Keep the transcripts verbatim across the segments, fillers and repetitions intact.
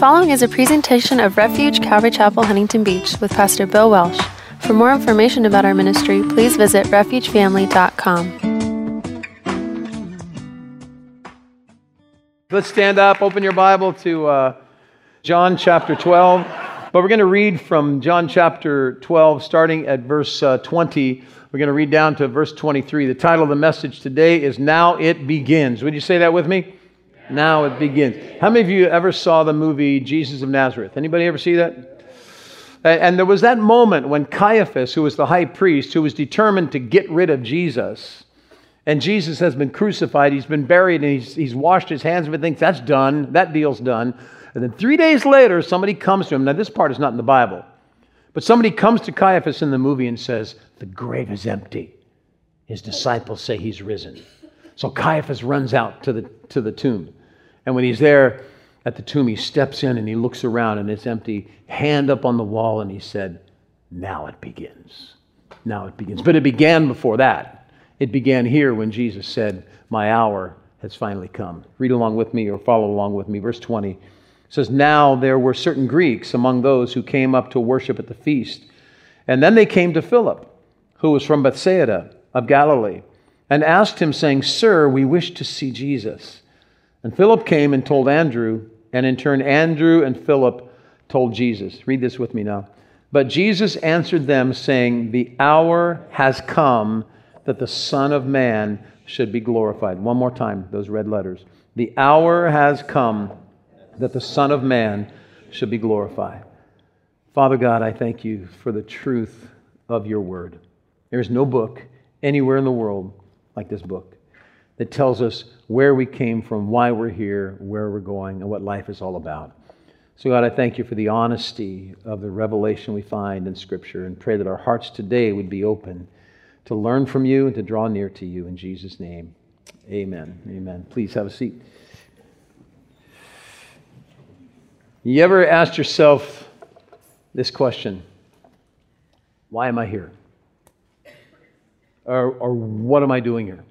following is a presentation of Refuge Calvary Chapel, Huntington Beach with Pastor Bill Welsh. For more information about our ministry, please visit refuge family dot com. Let's stand up, open your Bible to uh, John chapter twelve. But we're going to read from John chapter twelve, starting at verse uh, twenty. We're going to read down to verse twenty-three. The title of the message today is Now It Begins. Would you say that with me? Now It Begins. How many of you ever saw the movie Jesus of Nazareth? Anybody ever see that? And there was that moment when Caiaphas, who was the high priest, who was determined to get rid of Jesus, and Jesus has been crucified, he's been buried, and he's, he's washed his hands and thinks that's done, that deal's done. And then three days later, somebody comes to him. Now, this part is not in the Bible, but somebody comes to Caiaphas in the movie and says, the grave is empty. His disciples say he's risen. So Caiaphas runs out to the to the tomb. And when he's there at the tomb, he steps in and he looks around and it's empty. Hand up on the wall, and he said, now it begins. Now it begins. But it began before that. It began here when Jesus said, my hour has finally come. Read along with me or follow along with me. Verse twenty. It says, now there were certain Greeks among those who came up to worship at the feast. And then they came to Philip, who was from Bethsaida of Galilee, and asked him, saying, Sir, we wish to see Jesus. And Philip came and told Andrew, and in turn Andrew and Philip told Jesus. Read this with me now. But Jesus answered them, saying, the hour has come that the Son of Man should be glorified. One more time, those red letters. The hour has come that the Son of Man should be glorified. Father God, I thank you for the truth of your word. There is no book anywhere in the world like this book that tells us where we came from, why we're here, where we're going, and what life is all about. So God, I thank you for the honesty of the revelation we find in Scripture, and pray that our hearts today would be open to learn from you and to draw near to you. In Jesus' name, amen. Amen. Please have a seat. You ever asked yourself this question? Why am I here? Or, or what am I doing here?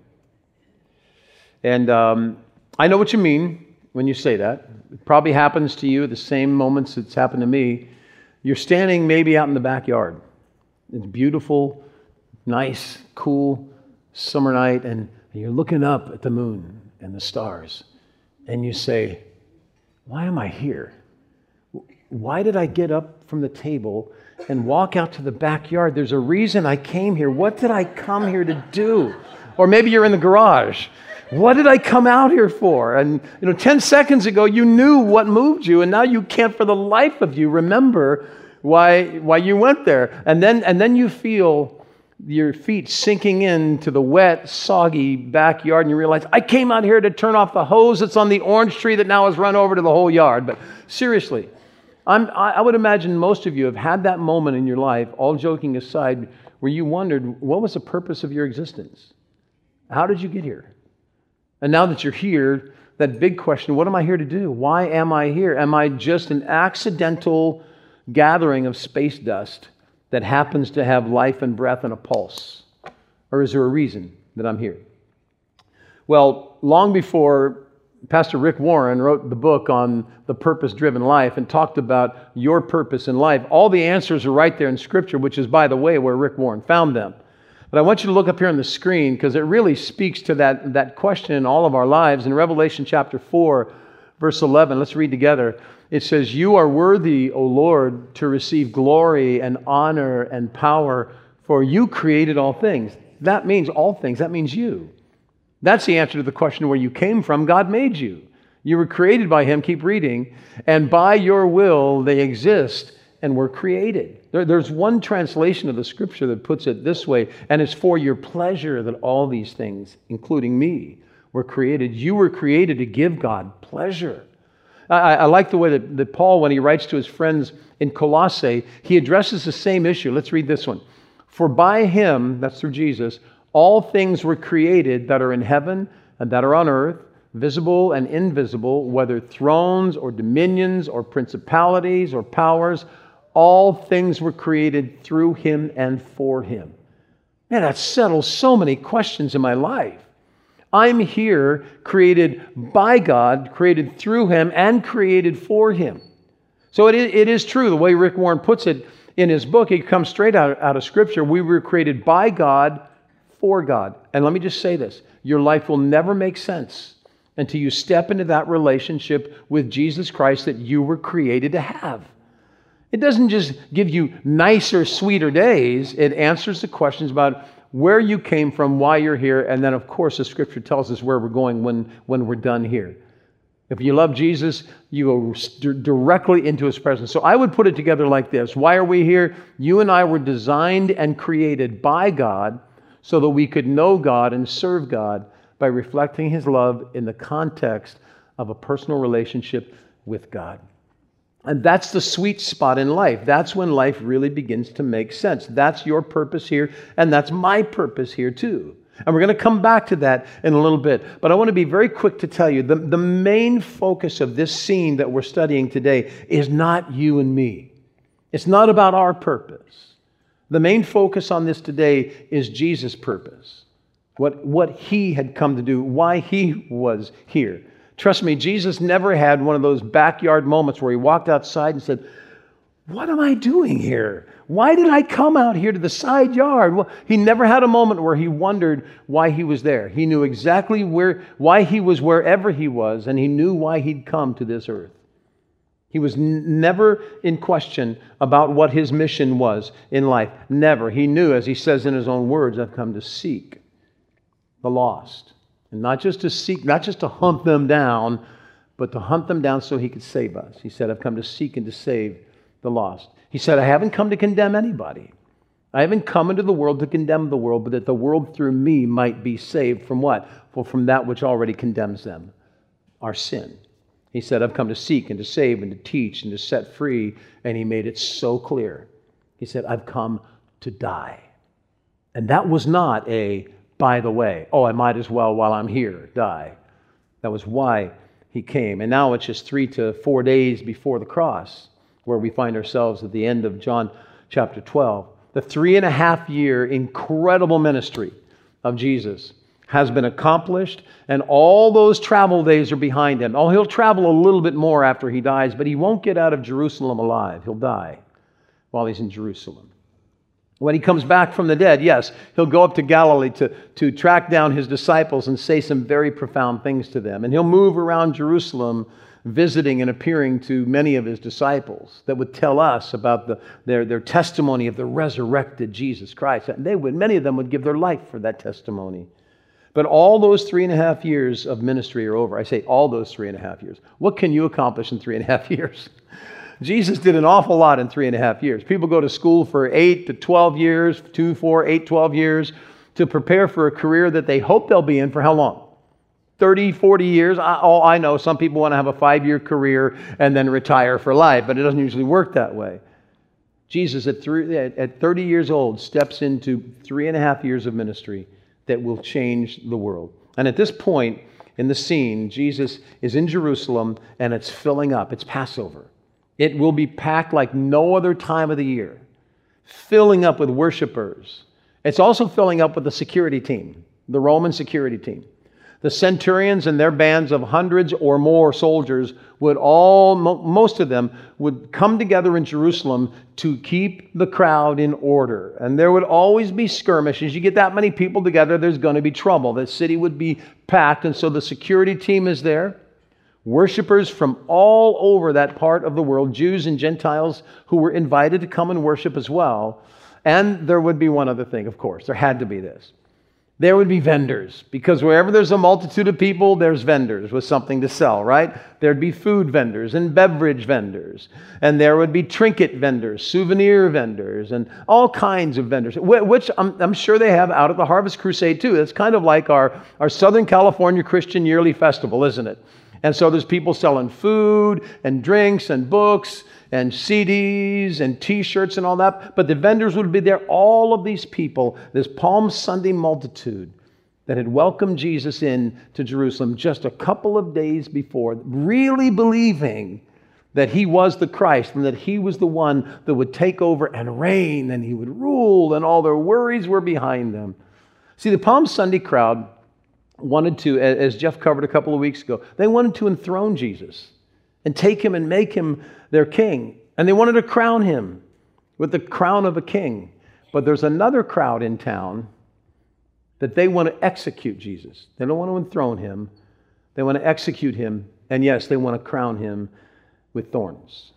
And um, I know what you mean when you say that. It probably happens to you at the same moments it's happened to me. You're standing maybe out in the backyard. It's beautiful, nice, cool summer night, and you're looking up at the moon and the stars, and you say, why am I here? Why did I get up from the table and walk out to the backyard? There's a reason I came here. What did I come here to do? Or maybe you're in the garage. What did I come out here for? And you know, ten seconds ago, you knew what moved you, and now you can't for the life of you remember why why you went there. And then and then you feel your feet sinking into the wet, soggy backyard, and you realize, I came out here to turn off the hose that's on the orange tree that now has run over to the whole yard. But seriously, I'm, I would imagine most of you have had that moment in your life, all joking aside, where you wondered, what was the purpose of your existence? How did you get here? And now that you're here, that big question, what am I here to do? Why am I here? Am I just an accidental gathering of space dust that happens to have life and breath and a pulse? Or is there a reason that I'm here? Well, long before Pastor Rick Warren wrote the book on the purpose-driven life and talked about your purpose in life, all the answers are right there in Scripture, which is, by the way, where Rick Warren found them. But I want you to look up here on the screen because it really speaks to that, that question in all of our lives. In Revelation chapter four, verse eleven, let's read together. It says, you are worthy, O Lord, to receive glory and honor and power, for you created all things. That means all things. That means you. That's the answer to the question where you came from. God made you. You were created by Him. Keep reading. And by your will they exist and were created. There, there's one translation of the Scripture that puts it this way, and it's for your pleasure that all these things, including me, were created. You were created to give God pleasure. I, I like the way that, that Paul, when he writes to his friends in Colossae, he addresses the same issue. Let's read this one. For by Him, that's through Jesus, all things were created that are in heaven and that are on earth, visible and invisible, whether thrones or dominions or principalities or powers. All things were created through Him and for Him. Man, that settles so many questions in my life. I'm here created by God, created through Him, and created for Him. So it is, it is true, the way Rick Warren puts it in his book, it comes straight out, out of Scripture. We were created by God, for God. And let me just say this, your life will never make sense until you step into that relationship with Jesus Christ that you were created to have. It doesn't just give you nicer, sweeter days. It answers the questions about where you came from, why you're here, and then, of course, the Scripture tells us where we're going when, when we're done here. If you love Jesus, you go directly into His presence. So I would put it together like this. Why are we here? You and I were designed and created by God so that we could know God and serve God by reflecting His love in the context of a personal relationship with God. And that's the sweet spot in life. That's when life really begins to make sense. That's your purpose here, and that's my purpose here too. And we're going to come back to that in a little bit. But I want to be very quick to tell you, the, the main focus of this scene that we're studying today is not you and me. It's not about our purpose. The main focus on this today is Jesus' purpose. What, what He had come to do, why He was here. Trust me, Jesus never had one of those backyard moments where He walked outside and said, what am I doing here? Why did I come out here to the side yard? Well, He never had a moment where He wondered why He was there. He knew exactly where, why He was wherever He was, and He knew why He'd come to this earth. He was n- never in question about what His mission was in life. Never. He knew, as He says in His own words, I've come to seek the lost. And not just to seek, not just to hunt them down, but to hunt them down so He could save us. He said, I've come to seek and to save the lost. He said, I haven't come to condemn anybody. I haven't come into the world to condemn the world, but that the world through me might be saved from what? Well, from that which already condemns them, our sin. He said, I've come to seek and to save and to teach and to set free, and He made it so clear. He said, I've come to die. And that was not a, by the way, oh, I might as well while I'm here die. That was why He came. And now it's just three to four days before the cross, where we find ourselves at the end of John chapter twelve. The three and a half year incredible ministry of Jesus has been accomplished, and all those travel days are behind Him. Oh, He'll travel a little bit more after He dies, but He won't get out of Jerusalem alive. He'll die while He's in Jerusalem. When He comes back from the dead, yes, He'll go up to Galilee to, to track down His disciples and say some very profound things to them. And He'll move around Jerusalem visiting and appearing to many of His disciples that would tell us about the, their, their testimony of the resurrected Jesus Christ. And they would, many of them would give their life for that testimony. But all those three and a half years of ministry are over. I say all those three and a half years. What can you accomplish in three and a half years? Jesus did an awful lot in three and a half years. People go to school for eight to twelve years, two, four, eight, twelve years to prepare for a career that they hope they'll be in for how long? thirty, forty years. I, oh, I know some people want to have a five-year career and then retire for life, but it doesn't usually work that way. Jesus, at, three, at thirty years old, steps into three and a half years of ministry that will change the world. And at this point in the scene, Jesus is in Jerusalem and it's filling up. It's Passover. It will be packed like no other time of the year, filling up with worshipers. It's also filling up with the security team, the Roman security team. The centurions and their bands of hundreds or more soldiers would all, most of them, would come together in Jerusalem to keep the crowd in order. And there would always be skirmishes. You get that many people together, there's going to be trouble. The city would be packed, and so the security team is there. Worshippers from all over that part of the world, Jews and Gentiles who were invited to come and worship as well. And there would be one other thing, of course. There had to be this. There would be vendors, because wherever there's a multitude of people, there's vendors with something to sell, right? There'd be food vendors and beverage vendors, and there would be trinket vendors, souvenir vendors, and all kinds of vendors, which I'm, I'm sure they have out at the Harvest Crusade too. It's kind of like our, our Southern California Christian Yearly Festival, isn't it? And so there's people selling food and drinks and books and C Ds and T-shirts and all that. But the vendors would be there. All of these people, this Palm Sunday multitude that had welcomed Jesus in to Jerusalem just a couple of days before, really believing that He was the Christ and that He was the one that would take over and reign and He would rule, and all their worries were behind them. See, the Palm Sunday crowd wanted to, as Jeff covered a couple of weeks ago, they wanted to enthrone Jesus. and take him and make him their king. And they wanted to crown him with the crown of a king. But there's another crowd in town that they want to execute Jesus. They don't want to enthrone him. They want to execute him. And yes, they want to crown him with thorns.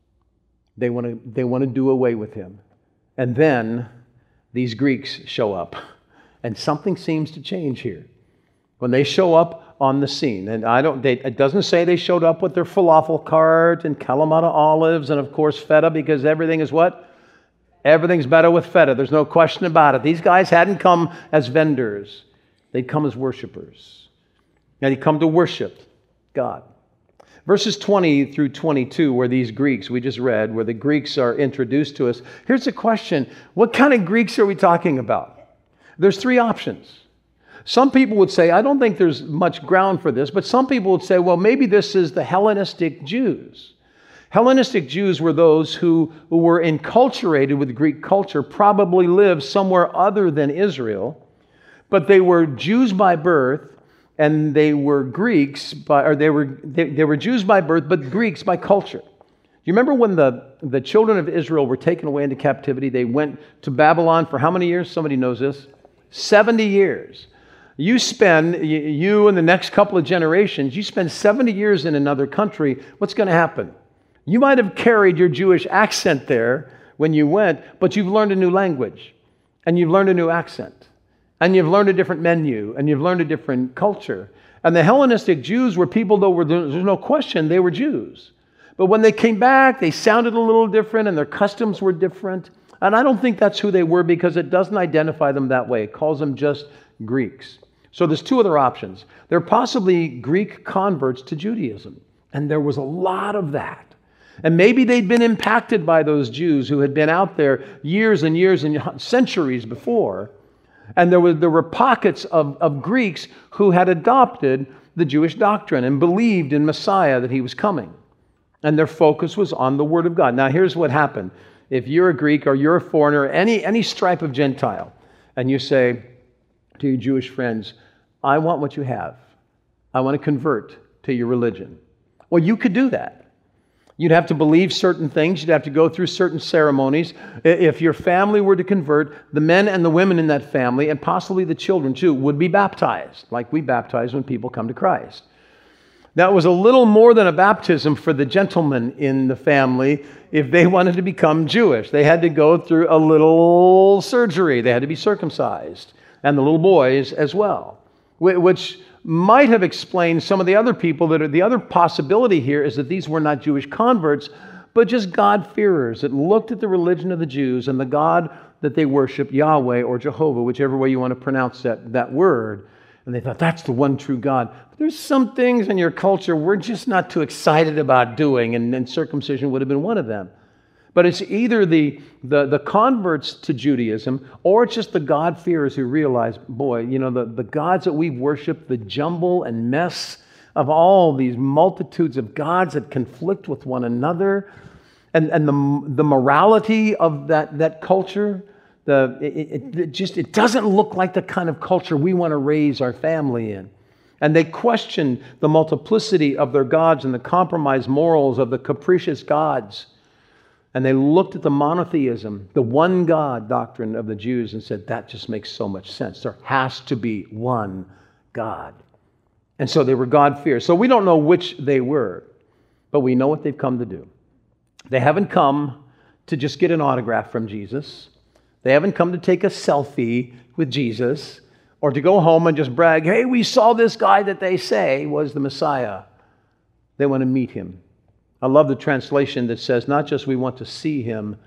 They want to, they want to do away with him. And then these Greeks show up. And something seems to change here. When they show up on the scene, and I don't, they, it doesn't say they showed up with their falafel cart and Kalamata olives and of course feta, because everything is what? Everything's better with feta. There's no question about it. These guys hadn't come as vendors. They'd come as worshipers. And they'd come to worship God. Verses twenty through twenty-two, where these Greeks we just read, where the Greeks are introduced to us. Here's the question. What kind of Greeks are we talking about? There's three options. Some people would say, I don't think there's much ground for this, but some people would say, well, maybe this is the Hellenistic Jews. Hellenistic Jews were those who, who were enculturated with Greek culture, probably lived somewhere other than Israel, but they were Jews by birth, and they were Greeks, by, or they were they, they were Jews by birth, but Greeks by culture. You remember when the, the children of Israel were taken away into captivity? They went to Babylon for how many years? Somebody knows this. seventy years. You spend, you and the next couple of generations, you spend seventy years in another country, what's going to happen? You might have carried your Jewish accent there when you went, but you've learned a new language, and you've learned a new accent, and you've learned a different menu, and you've learned a different culture. And the Hellenistic Jews were people, though, were, there's no question, they were Jews. But when they came back, they sounded a little different, and their customs were different. And I don't think that's who they were, because it doesn't identify them that way. It calls them just Greeks. So there's two other options. They're possibly Greek converts to Judaism. And there was a lot of that. And maybe they'd been impacted by those Jews who had been out there years and years and centuries before. And there, was, there were pockets of, of Greeks who had adopted the Jewish doctrine and believed in Messiah, that he was coming. And their focus was on the Word of God. Now here's what happened. If you're a Greek or you're a foreigner, any, any stripe of Gentile, and you say to your Jewish friends, I want what you have. I want to convert to your religion. Well, you could do that. You'd have to believe certain things. You'd have to go through certain ceremonies. If your family were to convert, the men and the women in that family, and possibly the children too, would be baptized, like we baptize when people come to Christ. That was a little more than a baptism for the gentlemen in the family if they wanted to become Jewish. They had to go through a little surgery. They had to be circumcised, and the little boys as well, which might have explained some of the other people that are, the other possibility here is that these were not Jewish converts, but just God-fearers that looked at the religion of the Jews and the God that they worship, Yahweh or Jehovah, whichever way you want to pronounce that, that word. And they thought, that's the one true God. But there's some things in your culture we're just not too excited about doing, and, and circumcision would have been one of them. But it's either the, the, the converts to Judaism, or it's just the God-fearers who realize, boy, you know, the, the gods that we worship, the jumble and mess of all these multitudes of gods that conflict with one another, and, and the, the morality of that, that culture, the, it, it just it doesn't look like the kind of culture we want to raise our family in. And they question the multiplicity of their gods and the compromised morals of the capricious gods. And they looked at the monotheism, the one God doctrine of the Jews, and said, that just makes so much sense. There has to be one God. And so they were God-fearers. So we don't know which they were, but we know what they've come to do. They haven't come to just get an autograph from Jesus. They haven't come to take a selfie with Jesus, or to go home and just brag, hey, we saw this guy that they say was the Messiah. They want to meet him. I love the translation that says, not just we want to see him,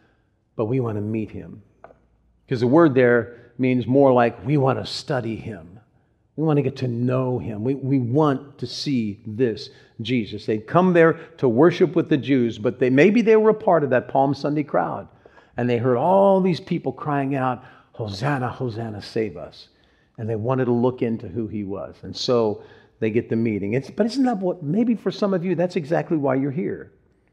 but we want to meet him. Because the word there means more like we want to study him. We want to get to know him. We, we want to see this Jesus. They'd come there to worship with the Jews, but they maybe they were a part of that Palm Sunday crowd. And they heard all these people crying out, Hosanna, Hosanna, save us. And they wanted to look into who he was. And so they get the meeting. It's, but isn't that what, maybe for some of you, that's exactly why you're here.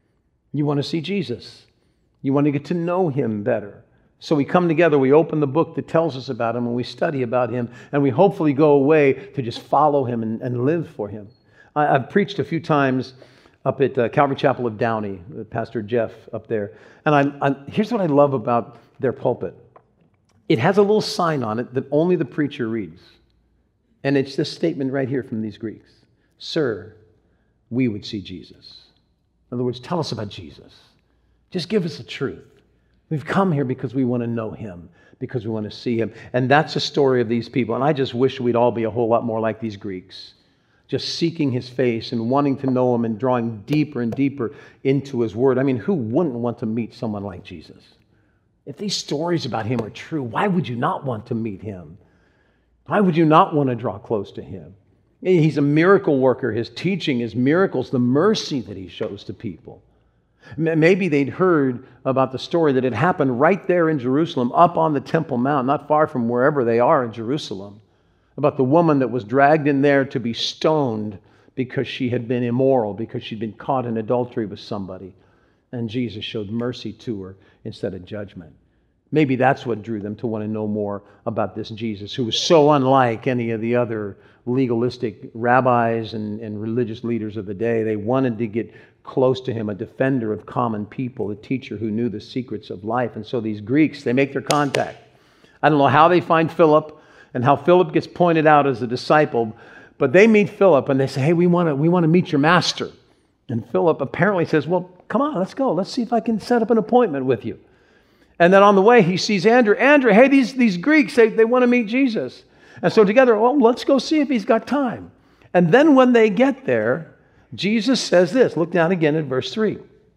You want to see Jesus. You want to get to know him better. So we come together, we open the book that tells us about him, and we study about him, and we hopefully go away to just follow him and, and live for him. I, I've preached a few times up at uh, Calvary Chapel of Downey, uh, Pastor Jeff up there. And I, I, here's what I love about their pulpit. It has a little sign on it that only the preacher reads. And it's this statement right here from these Greeks. Sir, we would see Jesus. In other words, tell us about Jesus. Just give us the truth. We've come here because we want to know him, because we want to see him. And that's the story of these people. And I just wish we'd all be a whole lot more like these Greeks, just seeking his face and wanting to know him and drawing deeper and deeper into his word. I mean, who wouldn't want to meet someone like Jesus? If these stories about him are true, why would you not want to meet him? Why would you not want to draw close to him? He's a miracle worker. His teaching, his miracles, the mercy that he shows to people. Maybe they'd heard about the story that had happened right there in Jerusalem, up on the Temple Mount, not far from wherever they are in Jerusalem, about the woman that was dragged in there to be stoned because she had been immoral, because she'd been caught in adultery with somebody. And Jesus showed mercy to her instead of judgment. Maybe that's what drew them to want to know more about this Jesus, who was so unlike any of the other legalistic rabbis and, and religious leaders of the day. They wanted to get close to him, a defender of common people, a teacher who knew the secrets of life. And so these Greeks, they make their contact. I don't know how they find Philip and how Philip gets pointed out as a disciple, but they meet Philip and they say, hey, we want to we want to meet your master. And Philip apparently says, well, come on, let's go. Let's see if I can set up an appointment with you. And then on the way, he sees Andrew. Andrew, hey, these, these Greeks, they, they want to meet Jesus. And so together, well, let's go see if he's got time. And then when they get there, Jesus says this. Look down again at verse three.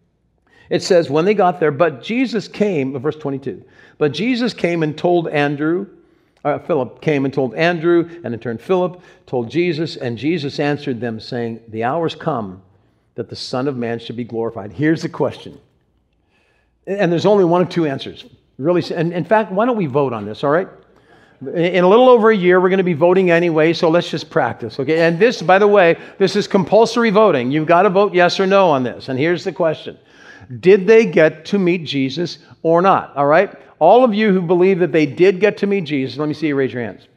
It says, when they got there, but Jesus came, verse twenty-two, but Jesus came and told Andrew, uh, Philip came and told Andrew, and in turn Philip told Jesus, and Jesus answered them, saying, the hour's come that the Son of Man should be glorified. Here's the question. And there's only one of two answers. Really, and in fact, why don't we vote on this, all right? In a little over a year, we're going to be voting anyway, so let's just practice, okay? And this, by the way, this is compulsory voting. You've got to vote yes or no on this. And here's the question. Did they get to meet Jesus or not, all right? All of you who believe that they did get to meet Jesus, let me see you raise your hands.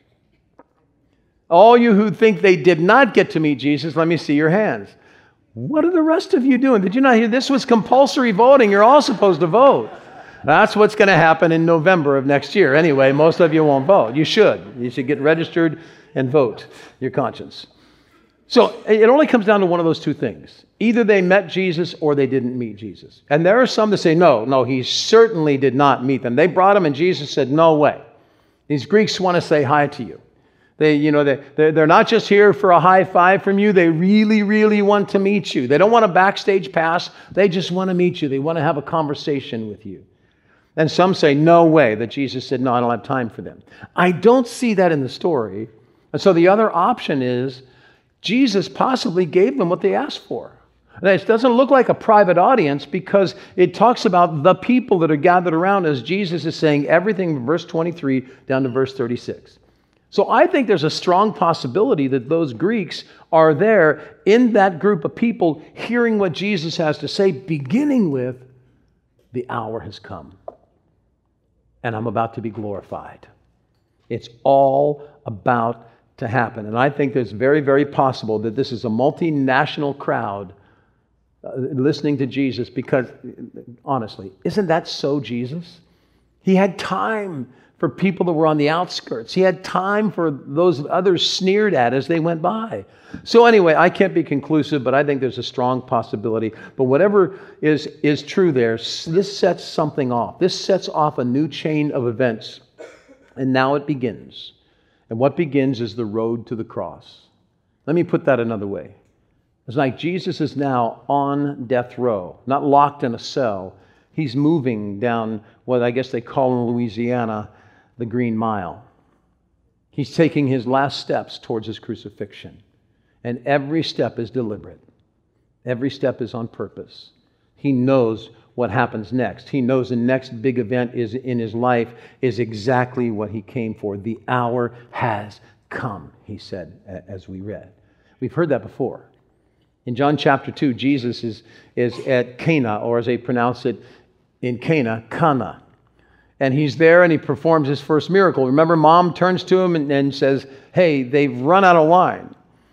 All you who think they did not get to meet Jesus, let me see your hands. What are the rest of you doing? Did you not hear? This was compulsory voting. You're all supposed to vote. That's what's going to happen in November of next year. Anyway, most of you won't vote. You should. You should get registered and vote your conscience. So it only comes down to one of those two things. Either they met Jesus or they didn't meet Jesus. And there are some that say, no, no, he certainly did not meet them. They brought him and Jesus said, no way. These Greeks want to say hi to you. They, you know, they, they're not just here for a high five from you. They really, really want to meet you. They don't want a backstage pass. They just want to meet you. They want to have a conversation with you. And some say, no way, that Jesus said, no, I don't have time for them. I don't see that in the story. And so the other option is Jesus possibly gave them what they asked for. Now, it doesn't look like a private audience because it talks about the people that are gathered around as Jesus is saying everything from verse twenty-three down to verse thirty-six. So I think there's a strong possibility that those Greeks are there in that group of people hearing what Jesus has to say, beginning with, the hour has come, and I'm about to be glorified. It's all about to happen. And I think it's very, very possible that this is a multinational crowd uh, listening to Jesus because, honestly, isn't that so Jesus? He had time for people that were on the outskirts. He had time for those others sneered at as they went by. So anyway, I can't be conclusive, but I think there's a strong possibility. But whatever is, is true there, this sets something off. This sets off a new chain of events. And now it begins. And what begins is the road to the cross. Let me put that another way. It's like Jesus is now on death row, not locked in a cell. He's moving down what I guess they call in Louisiana the Green Mile. He's taking his last steps towards his crucifixion. And every step is deliberate. Every step is on purpose. He knows what happens next. He knows the next big event is in his life is exactly what he came for. The hour has come, he said, as we read. We've heard that before. In John chapter two, Jesus is, is at Cana, or as they pronounce it in Cana, Cana. And he's there and he performs his first miracle. Remember, mom turns to him and, and says, hey, they've run out of wine.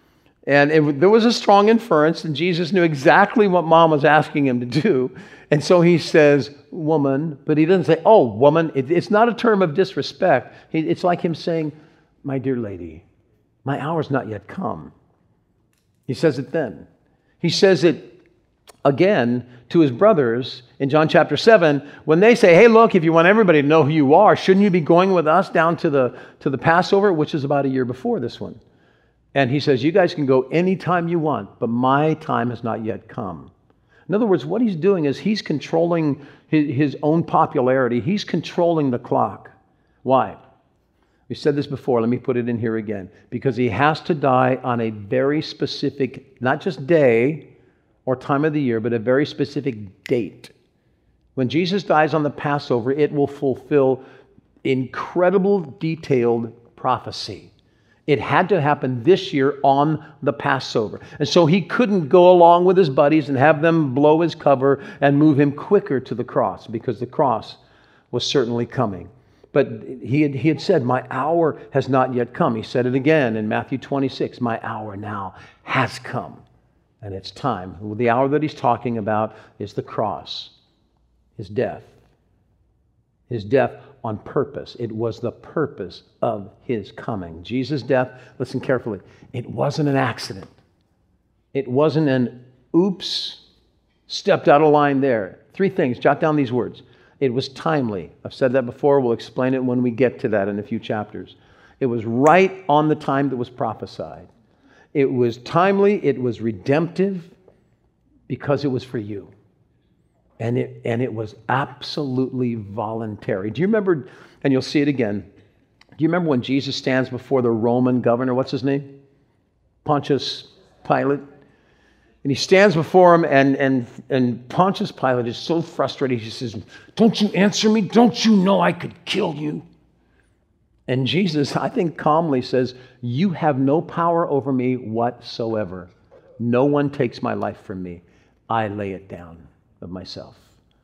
And it, there was a strong inference, and Jesus knew exactly what mom was asking him to do. And so he says, woman, but he doesn't say, oh, woman. It, it's not a term of disrespect. He, it's like him saying, my dear lady, my hour's not yet come. He says it then. He says it again to his brothers in John chapter seven, when they say, hey, look, if you want everybody to know who you are, shouldn't you be going with us down to the, to the Passover, which is about a year before this one? And he says, you guys can go anytime you want, but my time has not yet come. In other words, what he's doing is he's controlling his, his own popularity. He's controlling the clock. Why? We said this before. Let me put it in here again. Because he has to die on a very specific, not just day or time of the year, but a very specific date. When Jesus dies on the Passover, it will fulfill incredible detailed prophecy. It had to happen this year on the Passover. And so he couldn't go along with his buddies and have them blow his cover and move him quicker to the cross, because the cross was certainly coming. But he had, he had said, my hour has not yet come. He said it again in Matthew twenty-six, my hour now has come. And it's time. The hour that he's talking about is the cross, his death. His death on purpose. It was the purpose of his coming. Jesus' death, listen carefully, it wasn't an accident. It wasn't an oops, stepped out of line there. Three things, jot down these words. It was timely. I've said that before. We'll explain it when we get to that in a few chapters. It was right on the time that was prophesied. It was timely. It was redemptive because it was for you. And it, and it was absolutely voluntary. Do you remember, and you'll see it again, do you remember when Jesus stands before the Roman governor? What's his name? Pontius Pilate. And he stands before him, and, and, and Pontius Pilate is so frustrated. He says, don't you answer me? Don't you know I could kill you? And Jesus, I think, calmly says, you have no power over me whatsoever. No one takes my life from me. I lay it down of myself.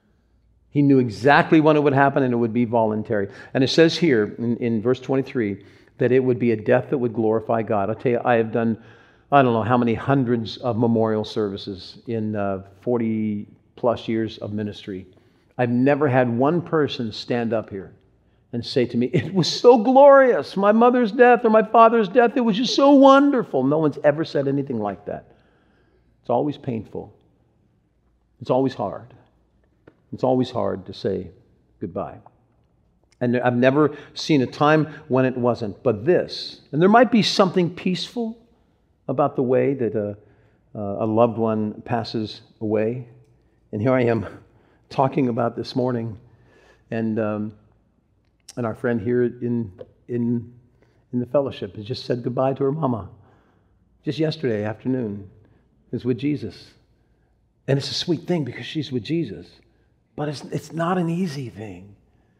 He knew exactly when it would happen, and it would be voluntary. And it says here in, in verse twenty-three that it would be a death that would glorify God. I'll tell you, I have done, I don't know how many hundreds of memorial services in uh, forty plus years of ministry. I've never had one person stand up here and say to me, it was so glorious, my mother's death or my father's death, it was just so wonderful. No one's ever said anything like that. It's always painful. It's always hard. It's always hard to say goodbye. And I've never seen a time when it wasn't. But this, and there might be something peaceful about the way that a, a loved one passes away. And here I am talking about this morning, and um, and our friend here in in in the fellowship has just said goodbye to her mama. Just yesterday afternoon, is with Jesus. And it's a sweet thing because she's with Jesus. But it's, it's not an easy thing.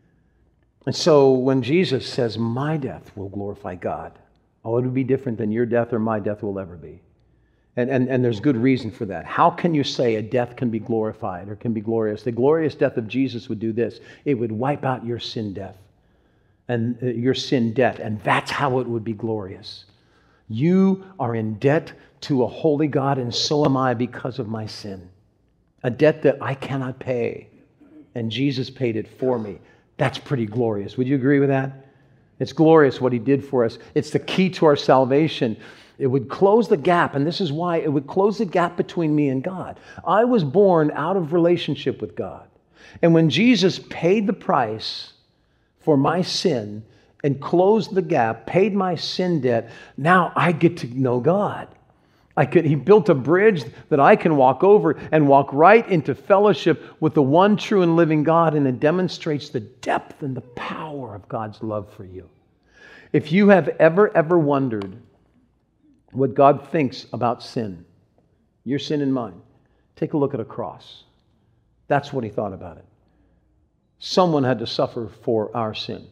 And so when Jesus says, my death will glorify God, oh, it would be different than your death or my death will ever be. And, and, and there's good reason for that. How can you say a death can be glorified or can be glorious? The glorious death of Jesus would do this. It would wipe out your sin death and uh, your sin debt. And that's how it would be glorious. You are in debt to a holy God, and so am I because of my sin. A debt that I cannot pay, and Jesus paid it for me. That's pretty glorious. Would you agree with that? It's glorious what he did for us. It's the key to our salvation. It would close the gap, and this is why it would close the gap between me and God. I was born out of relationship with God. And when Jesus paid the price for my sin and closed the gap, paid my sin debt, now I get to know God. I could, he built a bridge that I can walk over and walk right into fellowship with the one true and living God, and it demonstrates the depth and the power of God's love for you. If you have ever, ever wondered what God thinks about sin, your sin and mine, take a look at a cross. That's what he thought about it. Someone had to suffer for our sin.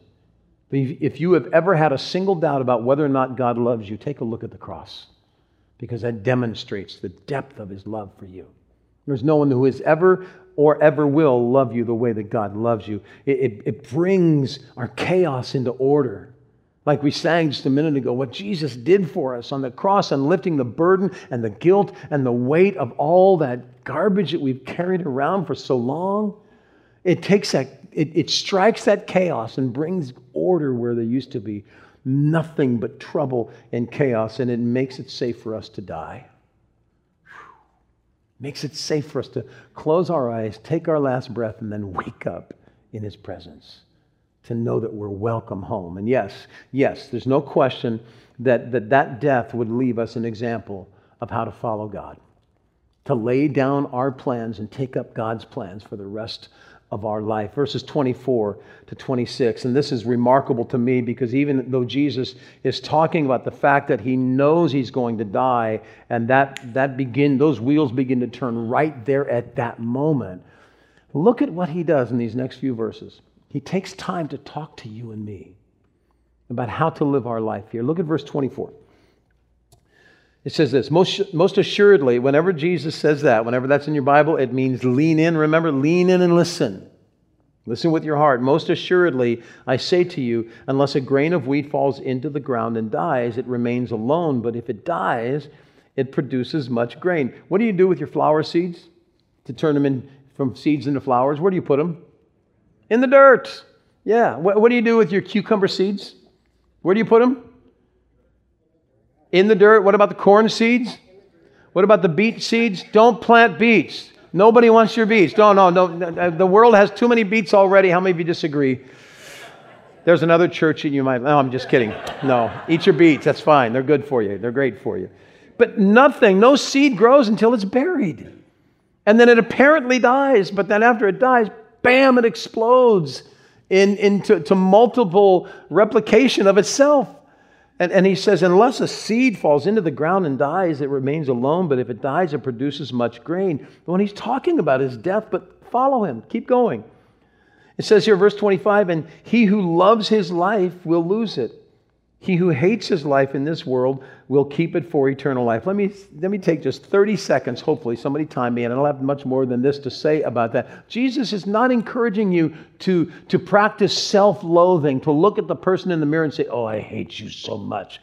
If you have ever had a single doubt about whether or not God loves you, take a look at the cross, because that demonstrates the depth of his love for you. There's no one who has ever or ever will love you the way that God loves you. It, it, it brings our chaos into order Like we sang just a minute ago, what Jesus did for us on the cross and lifting the burden and the guilt and the weight of all that garbage that we've carried around for so long. It takes that, it, it strikes that chaos and brings order where there used to be nothing but trouble and chaos, and it makes it safe for us to die. Makes it safe for us to close our eyes, take our last breath, and then wake up in His presence, to know that we're welcome home. And yes, yes, there's no question that that, that death would leave us an example of how to follow God, to lay down our plans and take up God's plans for the rest of our life. Verses twenty-four to twenty-six. And this is remarkable to me because even though Jesus is talking about the fact that He knows He's going to die, and that, that begin, those wheels begin to turn right there at that moment, look at what He does in these next few verses. He takes time to talk to you and me about how to live our life here. Look at verse twenty-four. It says this, most, most assuredly, whenever Jesus says that, whenever that's in your Bible, it means lean in. Remember, lean in and listen. Listen with your heart. Most assuredly, I say to you, unless a grain of wheat falls into the ground and dies, it remains alone. But if it dies, it produces much grain. What do you do with your flower seeds to turn them in from seeds into flowers? Where do you put them? In the dirt. Yeah. What, what do you do with your cucumber seeds? Where do you put them? In the dirt. What about the corn seeds? What about the beet seeds? Don't plant beets. Nobody wants your beets. No, no, no. The world has too many beets already. How many of you disagree? There's another church that you might... No, I'm just kidding. No. Eat your beets. That's fine. They're good for you. They're great for you. But nothing, no seed grows until it's buried. And then it apparently dies. But then after it dies, bam, it explodes in, into to multiple replication of itself. And, and he says, unless a seed falls into the ground and dies, it remains alone. But if it dies, it produces much grain. But when he's talking about his death, but follow him. Keep going. It says here, verse twenty-five, and he who loves his life will lose it. He who hates his life in this world will keep it for eternal life. Let me, let me take just thirty seconds, hopefully. Somebody time me, and I don't have much more than this to say about that. Jesus is not encouraging you to, to practice self-loathing, to look at the person in the mirror and say, oh, I hate you so much.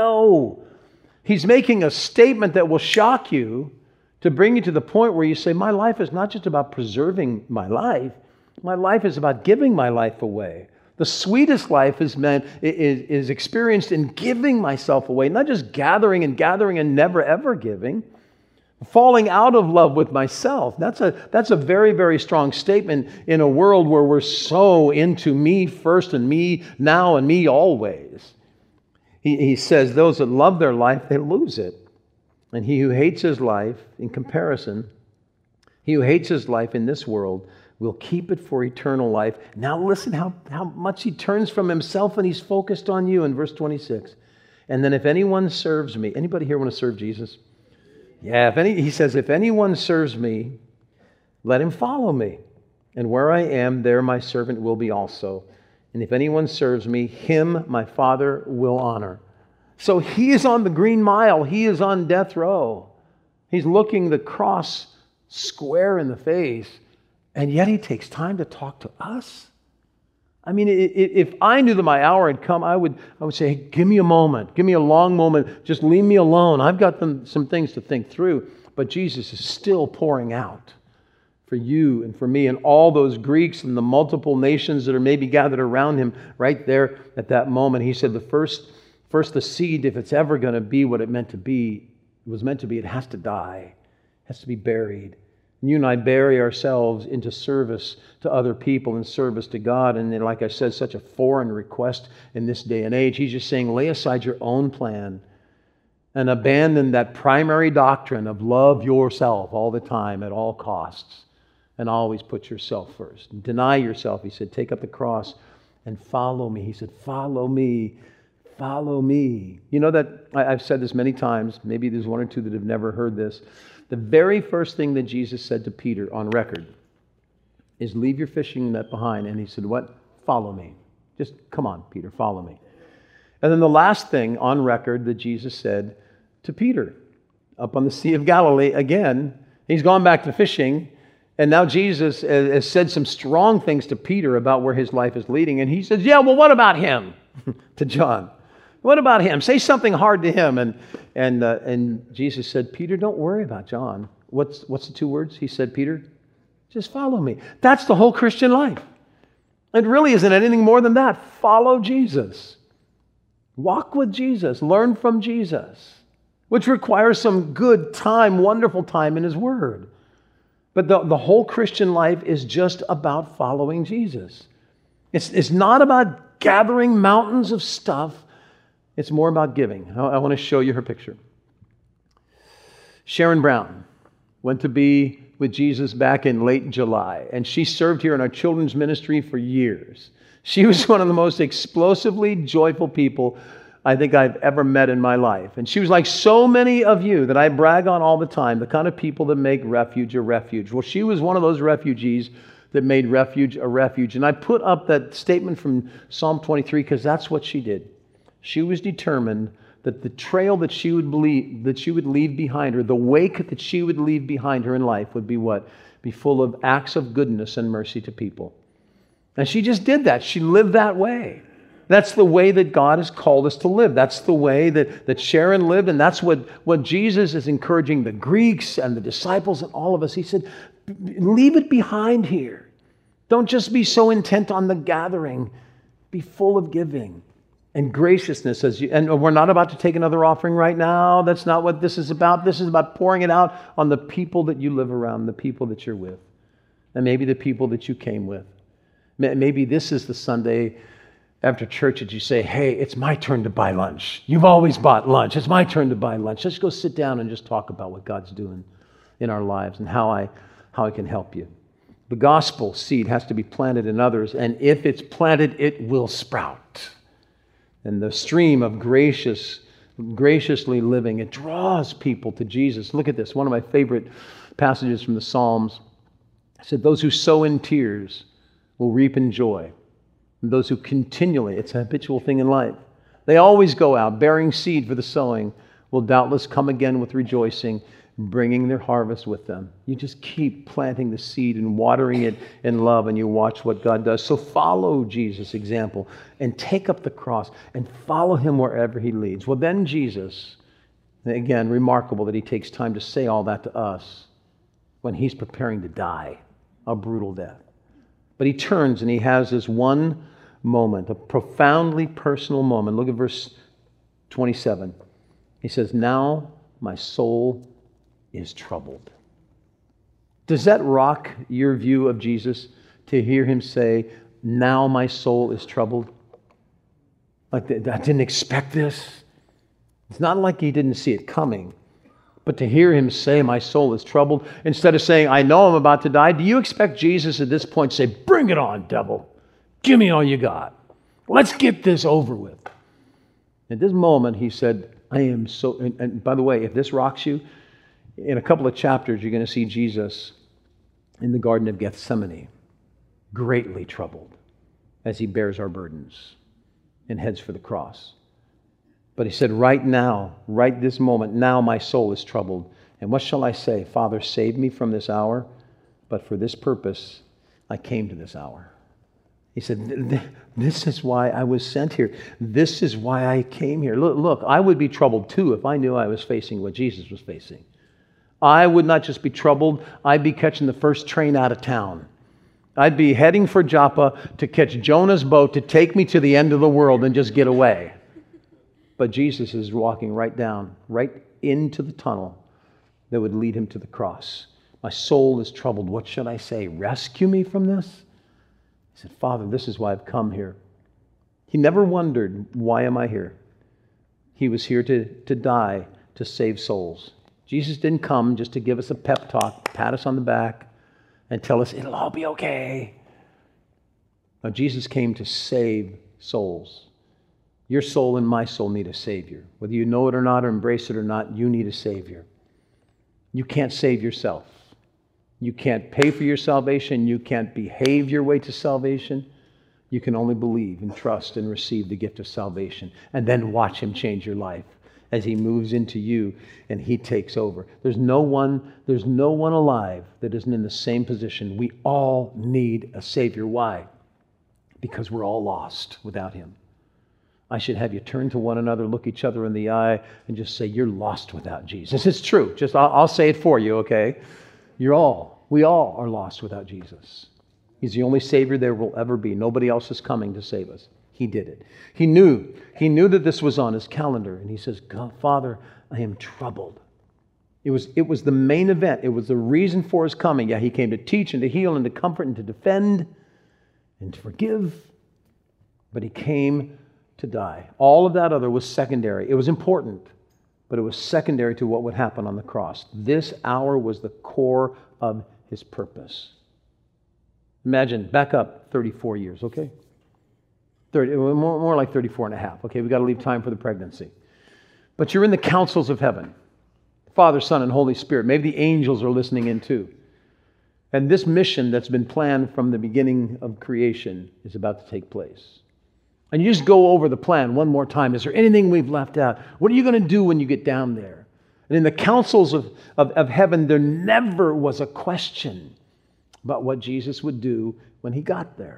No. He's making a statement that will shock you to bring you to the point where you say, my life is not just about preserving my life. My life is about giving my life away. The sweetest life is meant is, is experienced in giving myself away, not just gathering and gathering and never ever giving. Falling out of love with myself. That's a that's a very, very strong statement in a world where we're so into me first and me now and me always. He, he says those that love their life, they lose it. And he who hates his life, in comparison, he who hates his life in this world will keep it for eternal life. Now listen how, how much he turns from himself and he's focused on you in verse twenty-six. And then if anyone serves me, anybody here want to serve Jesus? Yeah, if any, he says, if anyone serves me, let him follow me. And where I am, there my servant will be also. And if anyone serves me, him my Father will honor. So he is on the green mile. He is on death row. He's looking the cross square in the face. And yet he takes time to talk to us. I mean, if I knew that my hour had come, I would I would say, hey, give me a moment. Give me a long moment. Just leave me alone. I've got them, some things to think through. But Jesus is still pouring out for you and for me and all those Greeks and the multiple nations that are maybe gathered around him right there at that moment. He said the first, first the seed, if it's ever going to be what it meant to be, it was meant to be, it has to die. It has to be buried. You and I bury ourselves into service to other people and service to God. And then, like I said, such a foreign request in this day and age. He's just saying, lay aside your own plan and abandon that primary doctrine of love yourself all the time at all costs and always put yourself first. Deny yourself. He said, take up the cross and follow me. He said, follow me. Follow me. You know that I've said this many times. Maybe there's one or two that have never heard this. The very first thing that Jesus said to Peter on record is leave your fishing net behind. And he said, what? Follow me. Just come on, Peter, follow me. And then the last thing on record that Jesus said to Peter up on the Sea of Galilee, again, he's gone back to fishing. And now Jesus has said some strong things to Peter about where his life is leading. And he says, yeah, well, what about him? to John. What about him? Say something hard to him. And and uh, and Jesus said, Peter, don't worry about John. What's what's the two words? He said, Peter, just follow me. That's the whole Christian life. It really isn't anything more than that. Follow Jesus. Walk with Jesus. Learn from Jesus, which requires some good time, wonderful time in His Word. But the, the whole Christian life is just about following Jesus. It's, it's not about gathering mountains of stuff. It's more about giving. I, I want to show you her picture. Sharon Brown went to be with Jesus back in late July, and she served here in our children's ministry for years. She was one of the most explosively joyful people I think I've ever met in my life. And she was like so many of you that I brag on all the time, the kind of people that make refuge a refuge. Well, she was one of those refugees that made refuge a refuge. And I put up that statement from Psalm twenty-three because that's what she did. She was determined that the trail that she would leave, that she would leave behind her, the wake that she would leave behind her in life would be what? Be full of acts of goodness and mercy to people. And she just did that. She lived that way. That's the way that God has called us to live. That's the way that, that Sharon lived, and that's what, what Jesus is encouraging the Greeks and the disciples and all of us. He said, leave it behind here. Don't just be so intent on the gathering. Be full of giving and graciousness. As you, and we're not about to take another offering right now. That's not what this is about. This is about pouring it out on the people that you live around, the people that you're with, and maybe the people that you came with. Maybe this is the Sunday after church that you say, hey, it's my turn to buy lunch. You've always bought lunch. It's my turn to buy lunch. Let's go sit down and just talk about what God's doing in our lives and how I, how I can help you. The gospel seed has to be planted in others, and if it's planted, it will sprout. And the stream of gracious, graciously living, it draws people to Jesus. Look at this, one of my favorite passages from the Psalms. It said, those who sow in tears will reap in joy. And those who continually, it's a habitual thing in life, they always go out bearing seed for the sowing, will doubtless come again with rejoicing, bringing their harvest with them. You just keep planting the seed and watering it in love, and you watch what God does. So follow Jesus' example and take up the cross and follow Him wherever He leads. Well, then Jesus, again, remarkable that He takes time to say all that to us when He's preparing to die a brutal death. But He turns and He has this one moment, a profoundly personal moment. Look at verse twenty-seven. He says, now my soul is troubled. Does that rock your view of Jesus to hear Him say, now my soul is troubled? Like, I didn't expect this. It's not like He didn't see it coming. But to hear Him say, my soul is troubled, instead of saying, I know I'm about to die, do you expect Jesus at this point to say, bring it on, devil. Give me all you got. Let's get this over with. At this moment, He said, I am so... And, and by the way, if this rocks you, in a couple of chapters, you're going to see Jesus in the Garden of Gethsemane, greatly troubled as He bears our burdens and heads for the cross. But He said, right now, right this moment, now my soul is troubled. And what shall I say? Father, save me from this hour, but for this purpose I came to this hour. He said, this is why I was sent here. This is why I came here. Look, look, I would be troubled too if I knew I was facing what Jesus was facing. I would not just be troubled, I'd be catching the first train out of town. I'd be heading for Joppa to catch Jonah's boat to take me to the end of the world and just get away. But Jesus is walking right down, right into the tunnel that would lead Him to the cross. My soul is troubled. What should I say? Rescue me from this? He said, Father, this is why I've come here. He never wondered, why am I here? He was here to, to die, to save souls. Jesus didn't come just to give us a pep talk, pat us on the back, and tell us it'll all be okay. No, Jesus came to save souls. Your soul and my soul need a Savior. Whether you know it or not, or embrace it or not, you need a Savior. You can't save yourself. You can't pay for your salvation. You can't behave your way to salvation. You can only believe and trust and receive the gift of salvation, and then watch Him change your life as He moves into you and He takes over. There's no one, there's no one alive that isn't in the same position. We all need a Savior. Why? Because we're all lost without Him. I should have you turn to one another, look each other in the eye, and just say, you're lost without Jesus. It's true. Just I'll, I'll say it for you, okay? You're all, we all are lost without Jesus. He's the only Savior there will ever be. Nobody else is coming to save us. He did it. He knew. He knew that this was on his calendar. And he says, God, Father, I am troubled. It was, it was the main event. It was the reason for his coming. Yeah, he came to teach and to heal and to comfort and to defend and to forgive. But he came to die. All of that other was secondary. It was important, but it was secondary to what would happen on the cross. This hour was the core of his purpose. Imagine, back up thirty-four years, okay? thirty, more, more like thirty-four and a half. Okay, we've got to leave time for the pregnancy. But you're in the councils of heaven. Father, Son, and Holy Spirit. Maybe the angels are listening in too. And this mission that's been planned from the beginning of creation is about to take place. And you just go over the plan one more time. Is there anything we've left out? What are you going to do when you get down there? And in the councils of, of, of heaven, there never was a question about what Jesus would do when he got there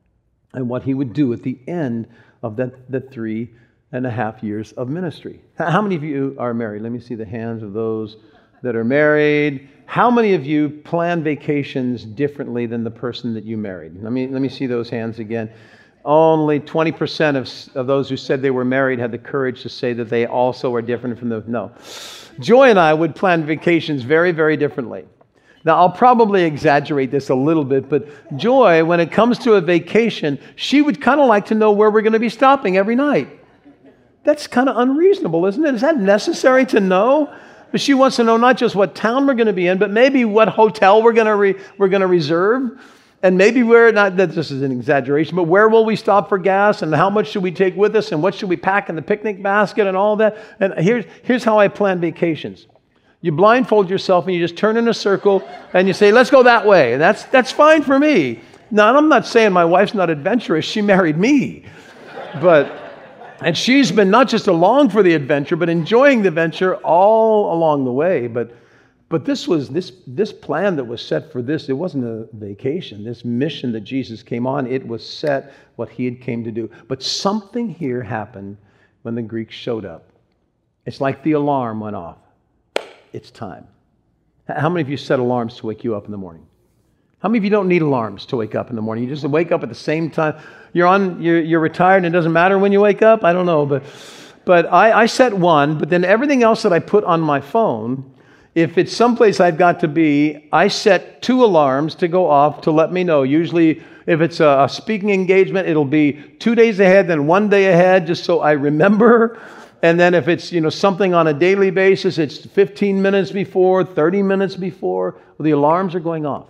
and what he would do at the end of that, the three and a half years of ministry. How many of you are married? Let me see the hands of those that are married. How many of you plan vacations differently than the person that you married? Let me, let me see those hands again. Only twenty percent of, of those who said they were married had the courage to say that they also are different from the... No. Joy and I would plan vacations very, very differently. Now, I'll probably exaggerate this a little bit, but Joy, when it comes to a vacation, she would kind of like to know where we're going to be stopping every night. That's kind of unreasonable, isn't it? Is that necessary to know? But she wants to know not just what town we're going to be in, but maybe what hotel we're going to re- we're going to reserve. And maybe where, not that this is an exaggeration, but where will we stop for gas and how much should we take with us and what should we pack in the picnic basket and all that. And here's, here's how I plan vacations. You blindfold yourself and you just turn in a circle and you say, let's go that way. And that's, that's fine for me. Now, I'm not saying my wife's not adventurous. She married me. But, and she's been not just along for the adventure, but enjoying the adventure all along the way. But But this was this this plan that was set for this. It wasn't a vacation. This mission that Jesus came on, it was set what he had came to do. But something here happened when the Greeks showed up. It's like the alarm went off. It's time. How many of you set alarms to wake you up in the morning? How many of you don't need alarms to wake up in the morning? You just wake up at the same time. You're on. You're, you're retired, and it doesn't matter when you wake up. I don't know, but but I, I set one. But then everything else that I put on my phone. If it's someplace I've got to be, I set two alarms to go off to let me know. Usually, if it's a speaking engagement, it'll be two days ahead, then one day ahead, just so I remember. And then if it's, you know, something on a daily basis, it's fifteen minutes before, thirty minutes before. Well, the alarms are going off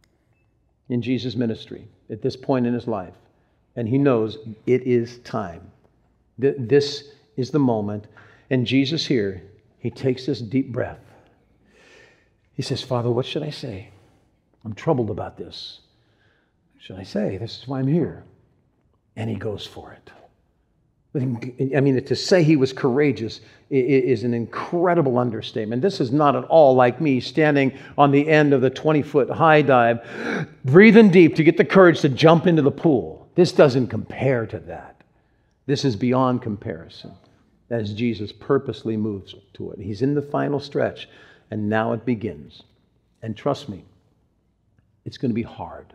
in Jesus' ministry at this point in his life. And he knows it is time. This is the moment. And Jesus here, he takes this deep breath. He says, Father, what should I say? I'm troubled about this. What should I say? This is why I'm here. And he goes for it. I mean, to say he was courageous is an incredible understatement. This is not at all like me standing on the end of the twenty-foot high dive, breathing deep to get the courage to jump into the pool. This doesn't compare to that. This is beyond comparison as Jesus purposely moves to it. He's in the final stretch. And now it begins. And trust me, it's going to be hard.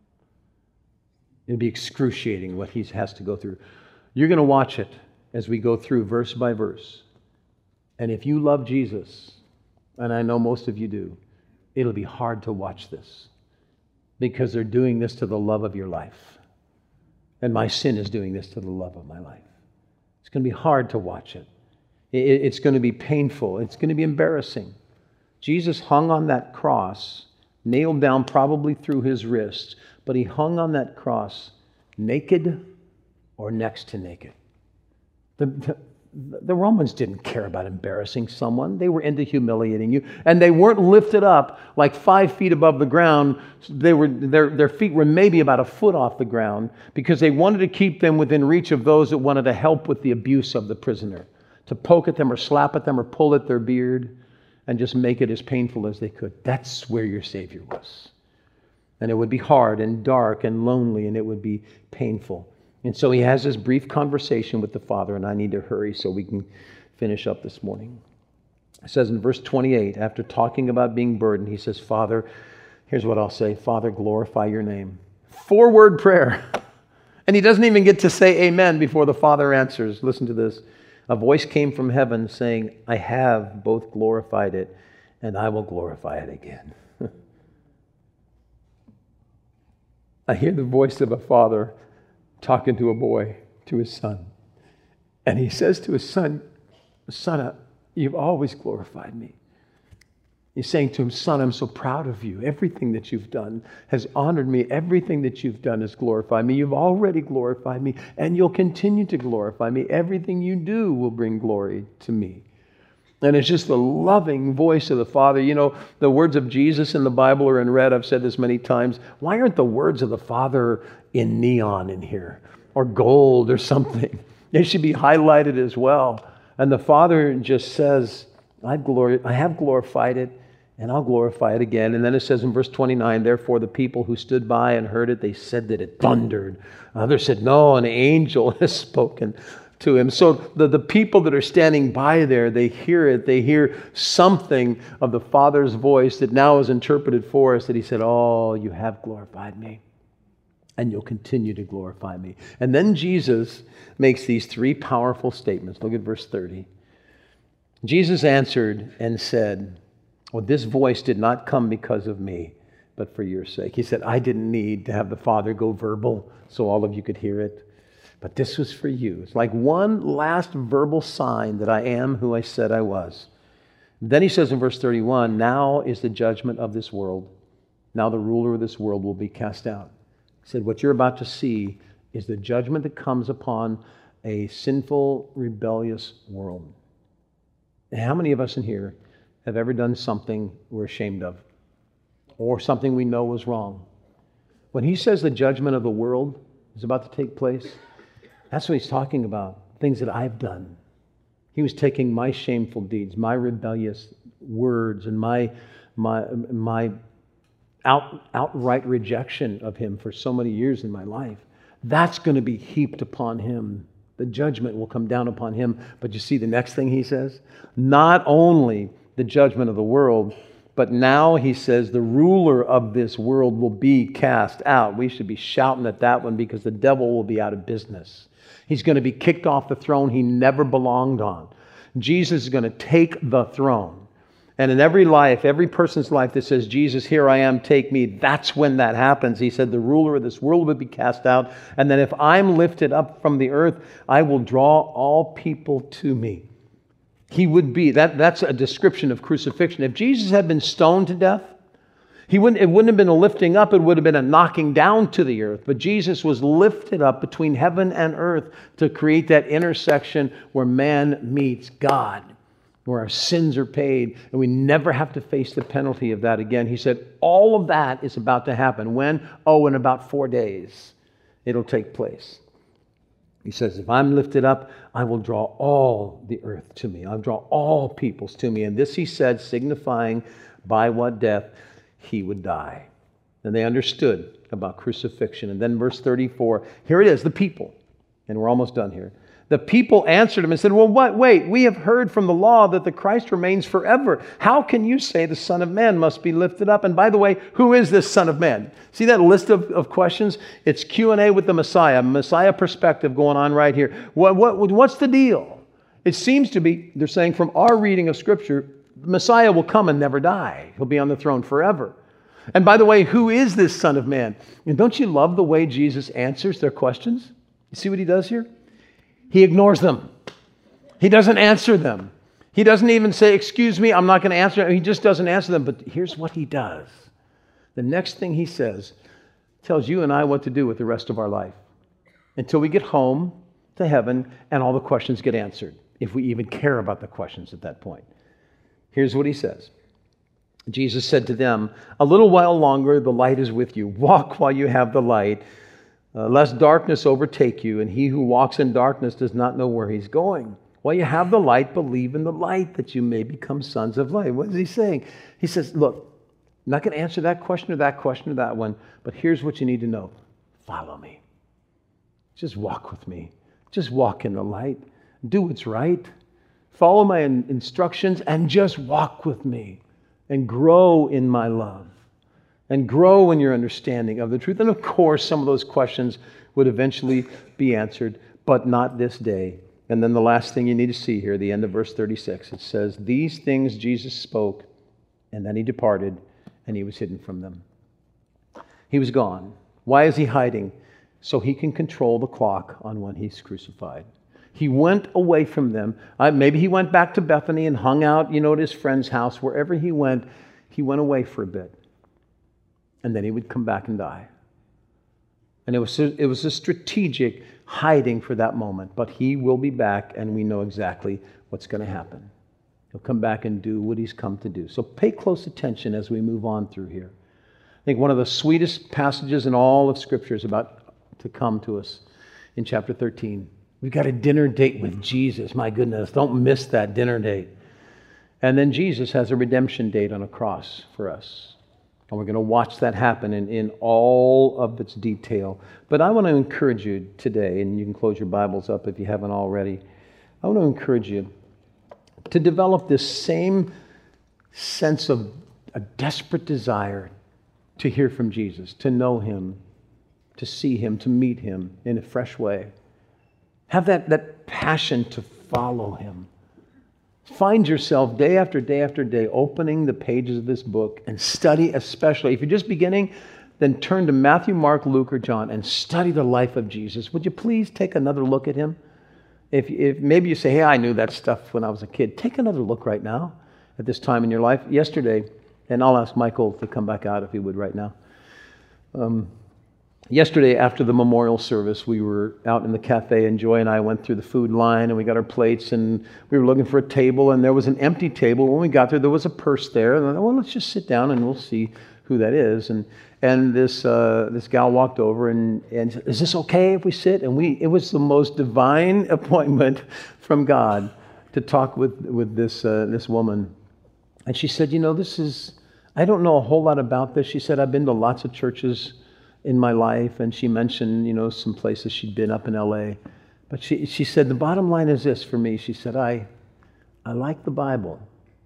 It'll be excruciating what he has to go through. You're going to watch it as we go through verse by verse. And if you love Jesus, and I know most of you do, it'll be hard to watch this because they're doing this to the love of your life. And my sin is doing this to the love of my life. It's going to be hard to watch it. It's going to be painful. It's going to be embarrassing. Jesus hung on that cross, nailed down probably through his wrists, but he hung on that cross naked or next to naked. The, the, the Romans didn't care about embarrassing someone. They were into humiliating you. And they weren't lifted up like five feet above the ground. They were, their, their feet were maybe about a foot off the ground because they wanted to keep them within reach of those that wanted to help with the abuse of the prisoner, to poke at them or slap at them or pull at their beard and just make it as painful as they could. That's where your Savior was. And it would be hard and dark and lonely, and it would be painful. And so he has this brief conversation with the Father, and I need to hurry so we can finish up this morning. It says in verse twenty-eight, after talking about being burdened, he says, Father, here's what I'll say, Father, glorify your name. Four-word prayer. And he doesn't even get to say amen before the Father answers. Listen to this. A voice came from heaven saying, I have both glorified it, and I will glorify it again. I hear the voice of a father talking to a boy, to his son. And he says to his son, Son, you've always glorified me. He's saying to him, Son, I'm so proud of you. Everything that you've done has honored me. Everything that you've done has glorified me. You've already glorified me, and you'll continue to glorify me. Everything you do will bring glory to me. And it's just the loving voice of the Father. You know, the words of Jesus in the Bible are in red. I've said this many times. Why aren't the words of the Father in neon in here, or gold or something? They should be highlighted as well. And the Father just says, I've glori- I have glorified it, and I'll glorify it again. And then it says in verse twenty-nine, therefore the people who stood by and heard it, they said that it thundered. Others said, no, an angel has spoken to him. So the, the people that are standing by there, they hear it. They hear something of the Father's voice that now is interpreted for us, that he said, oh, you have glorified me, and you'll continue to glorify me. And then Jesus makes these three powerful statements. Look at verse thirty. Jesus answered and said, well, this voice did not come because of me, but for your sake. He said, I didn't need to have the Father go verbal so all of you could hear it, but this was for you. It's like one last verbal sign that I am who I said I was. Then he says in verse thirty-one, now is the judgment of this world. Now the ruler of this world will be cast out. He said, what you're about to see is the judgment that comes upon a sinful, rebellious world. And how many of us in here have ever done something we're ashamed of, or something we know was wrong? When he says the judgment of the world is about to take place, that's what he's talking about, things that I've done. He was taking my shameful deeds, my rebellious words, and my my my out, outright rejection of him for so many years in my life. That's going to be heaped upon him. The judgment will come down upon him. But you see the next thing he says? Not only the judgment of the world, but now he says the ruler of this world will be cast out. We should be shouting at that one because the devil will be out of business. He's going to be kicked off the throne he never belonged on. Jesus is going to take the throne. And in every life, every person's life that says, Jesus, here I am, take me, that's when that happens. He said the ruler of this world will be cast out. And then if I'm lifted up from the earth, I will draw all people to me. He would be, that, that's a description of crucifixion. If Jesus had been stoned to death, he wouldn't, it wouldn't have been a lifting up, it would have been a knocking down to the earth. But Jesus was lifted up between heaven and earth to create that intersection where man meets God, where our sins are paid, and we never have to face the penalty of that again. He said, all of that is about to happen. When? Oh, in about four days, it'll take place. He says, if I'm lifted up, I will draw all the earth to me. I'll draw all peoples to me. And this he said, signifying by what death he would die. And they understood about crucifixion. And then verse thirty-four, here it is, the people. And we're almost done here. The people answered him and said, well, what? Wait, we have heard from the law that the Christ remains forever. How can you say the Son of Man must be lifted up? And by the way, who is this Son of Man? See that list of, of questions? It's Q and A with the Messiah, Messiah perspective going on right here. What, what, what's the deal? It seems to be, they're saying from our reading of Scripture, Messiah will come and never die. He'll be on the throne forever. And by the way, who is this Son of Man? And don't you love the way Jesus answers their questions? You see what he does here? He ignores them. He doesn't answer them. He doesn't even say, excuse me, I'm not going to answer. He just doesn't answer them. But here's what he does. The next thing he says tells you and I what to do with the rest of our life until we get home to heaven and all the questions get answered, if we even care about the questions at that point. Here's what he says. Jesus said to them, a little while longer the light is with you. Walk while you have the light, Uh, lest darkness overtake you, and he who walks in darkness does not know where he's going. While you have the light, believe in the light, that you may become sons of light. What is he saying? He says, look, I'm not going to answer that question or that question or that one, but here's what you need to know. Follow me. Just walk with me. Just walk in the light. Do what's right. Follow my in- instructions and just walk with me and grow in my love and grow in your understanding of the truth. And of course, some of those questions would eventually be answered, but not this day. And then the last thing you need to see here, the end of verse thirty-six, it says, these things Jesus spoke, and then he departed, and he was hidden from them. He was gone. Why is he hiding? So he can control the clock on when he's crucified. He went away from them. Uh, maybe he went back to Bethany and hung out, you know, at his friend's house. Wherever he went, he went away for a bit. And then he would come back and die. And it was a, it was a strategic hiding for that moment. But he will be back, and we know exactly what's going to happen. He'll come back and do what he's come to do. So pay close attention as we move on through here. I think one of the sweetest passages in all of Scripture is about to come to us in chapter thirteen. We've got a dinner date with Jesus. My goodness, don't miss that dinner date. And then Jesus has a redemption date on a cross for us. And we're going to watch that happen in, in all of its detail. But I want to encourage you today, and you can close your Bibles up if you haven't already. I want to encourage you to develop this same sense of a desperate desire to hear from Jesus, to know him, to see him, to meet him in a fresh way. Have that, that passion to follow him. Find yourself day after day after day opening the pages of this book and study, especially if you're just beginning, then turn to Matthew, Mark, Luke, or John and study the life of Jesus. Would you please take another look at him? If, if maybe you say, hey, I knew that stuff when I was a kid. Take another look right now at this time in your life. Yesterday, and I'll ask Michael to come back out if he would right now. Um, Yesterday, after the memorial service, we were out in the cafe, and Joy and I went through the food line, and we got our plates, and we were looking for a table, and there was an empty table. When we got there, there was a purse there. And I thought, well, let's just sit down, and we'll see who that is. And and this uh, this gal walked over, and, and said, is this okay if we sit? And we it was the most divine appointment from God to talk with, with this uh, this woman. And she said, you know, this is, I don't know a whole lot about this. She said, I've been to lots of churches in my life, and she mentioned, you know, some places she'd been up in L A. But she she said, the bottom line is this for me. She said, I I like the Bible.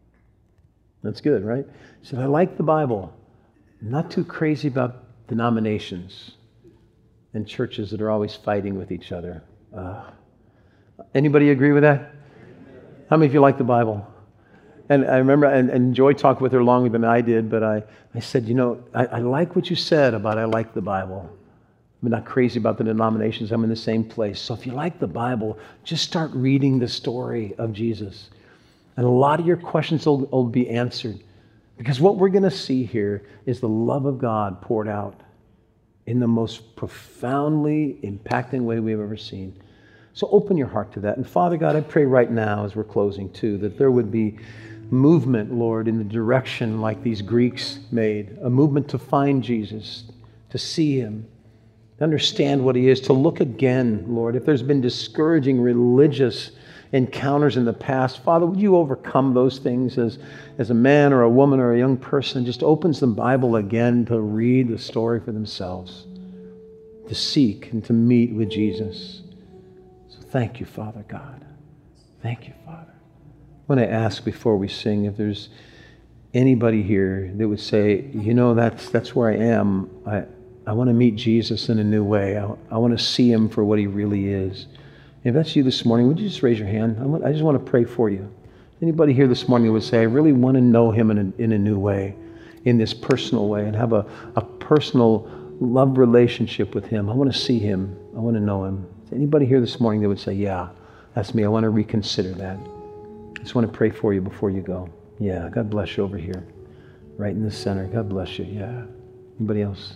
That's good, right? She said, I like the Bible. I'm not too crazy about denominations and churches that are always fighting with each other. Uh, anybody agree with that? How many of you like the Bible? And I remember, and, and Joy talked with her longer than I did, but I, I said, you know, I, I like what you said about I like the Bible. I'm not crazy about the denominations. I'm in the same place. So if you like the Bible, just start reading the story of Jesus. And a lot of your questions will, will be answered. Because what we're going to see here is the love of God poured out in the most profoundly impacting way we've ever seen. So open your heart to that. And Father God, I pray right now as we're closing too, that there would be movement, Lord, in the direction like these Greeks made. A movement to find Jesus, to see him, to understand what he is, to look again, Lord. If there's been discouraging religious encounters in the past, Father, would you overcome those things as, as a man or a woman or a young person just opens the Bible again to read the story for themselves, to seek and to meet with Jesus. So thank you, Father God. Thank you, Father. I want to ask before we sing if there's anybody here that would say, you know, that's that's where I am. I, I want to meet Jesus in a new way. I, I want to see him for what he really is. If that's you this morning, would you just raise your hand? I, want, I just want to pray for you. Anybody here this morning would say, I really want to know him in a, in a new way, in this personal way, and have a, a personal love relationship with him. I want to see him. I want to know him. Is anybody here this morning that would say, yeah, that's me. I want to reconsider that. I just want to pray for you before you go. Yeah, God bless you over here. Right in the center. God bless you. Yeah. Anybody else?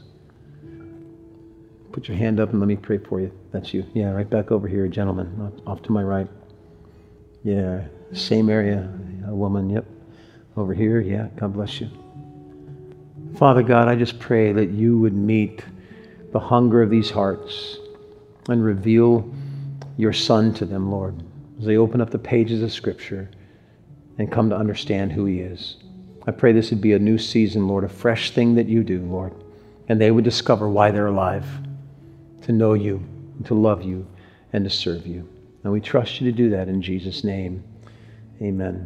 Put your hand up and let me pray for you. That's you. Yeah, right back over here, gentlemen. Off to my right. Yeah, same area. A woman, yep. Over here, yeah. God bless you. Father God, I just pray that you would meet the hunger of these hearts and reveal your Son to them, Lord, as they open up the pages of Scripture and come to understand who he is. I pray this would be a new season, Lord, a fresh thing that you do, Lord, and they would discover why they're alive, to know you to love you, and to serve you. And we trust you to do that in Jesus' name. Amen.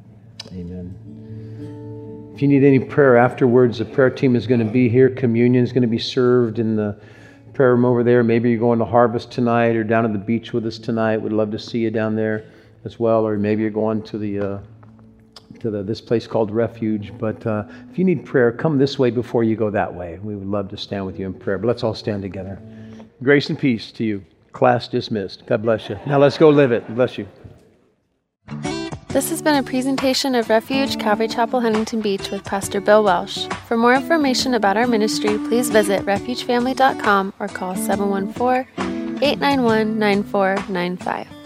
Amen. If you need any prayer afterwards, the prayer team is going to be here. Communion is going to be served in the prayer room over there. Maybe you're going to Harvest tonight or down at the beach with us tonight. We'd love to see you down there as well. Or maybe you're going to the uh, to the, this place called Refuge. But uh, if you need prayer, come this way before you go that way. We would love to stand with you in prayer. But let's all stand together. Grace and peace to you. Class dismissed. God bless you. Now let's go live it. Bless you. This has been a presentation of Refuge Calvary Chapel, Huntington Beach with Pastor Bill Welsh. For more information about our ministry, please visit refuge family dot com or call seven one four, eight nine one, nine four nine five.